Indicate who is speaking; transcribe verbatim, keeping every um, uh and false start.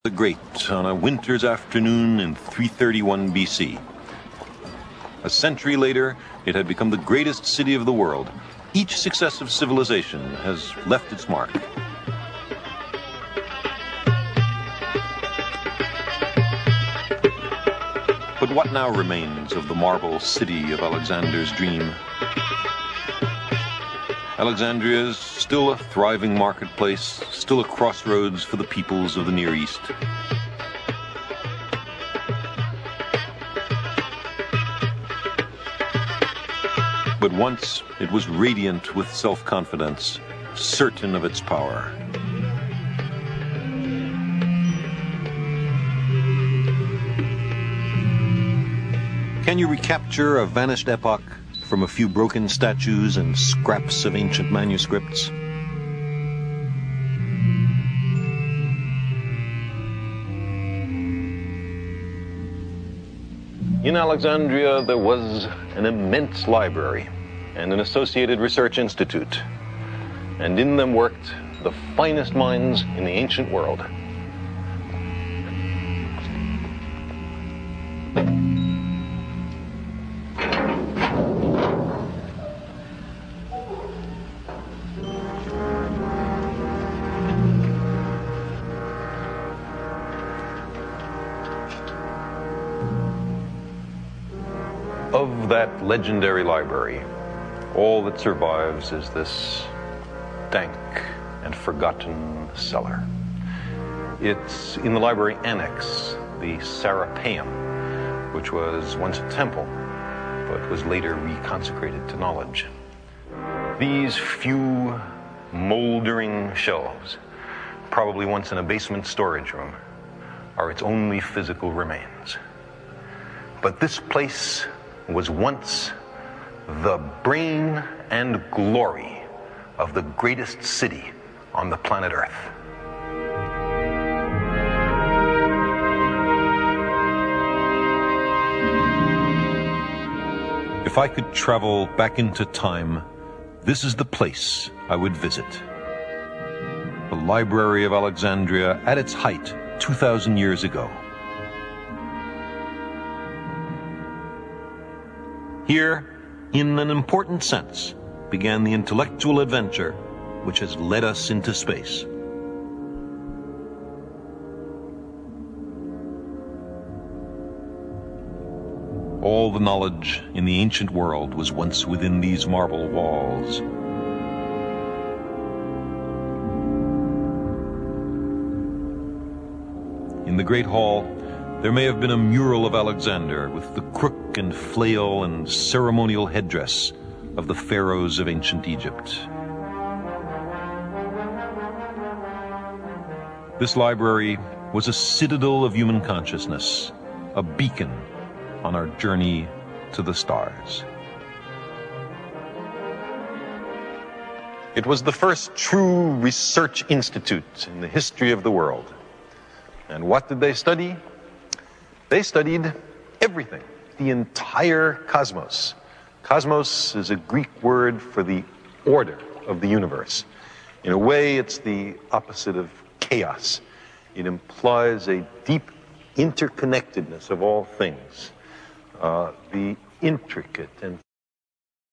Speaker 1: the Great on a winter's afternoon in three thirty-one B C. A century later, it had become the greatest city of the world. Each successive civilization has left its mark. But what now remains of the marble city of Alexander's dream? Alexandria is still a thriving marketplace, still a crossroads for the peoples of the Near East. But once it was radiant with self-confidence, certain of its power. Can you recapture a vanished epoch from a few broken statues and scraps of ancient manuscripts? In Alexandria, there was an immense library and an associated research institute, and in them worked the finest minds in the ancient world. Of that legendary library, all that survives is this dank and forgotten cellar. It's in the library annex, the Serapeum, which was once a temple, but was later reconsecrated to knowledge. These few moldering shelves, probably once in a basement storage room, are its only physical remains. But this place was once the brain and glory of the greatest city on the planet Earth. If I could travel back into time, this is the place I would visit. The Library of Alexandria at its height two thousand years ago. Here, in an important sense, began the intellectual adventure which has led us into space. All the knowledge in the ancient world was once within these marble walls. In the Great Hall, there may have been a mural of Alexander with the crook and flail and ceremonial headdress of the pharaohs of ancient Egypt. This library was a citadel of human consciousness, a beacon on our journey to the stars. It was the first true research institute in the history of the world. And what did they study? They studied everything, the entire cosmos. Cosmos is a Greek word for the order of the universe. In a way, it's the opposite of chaos. It implies a deep interconnectedness of all things, uh, the intricate and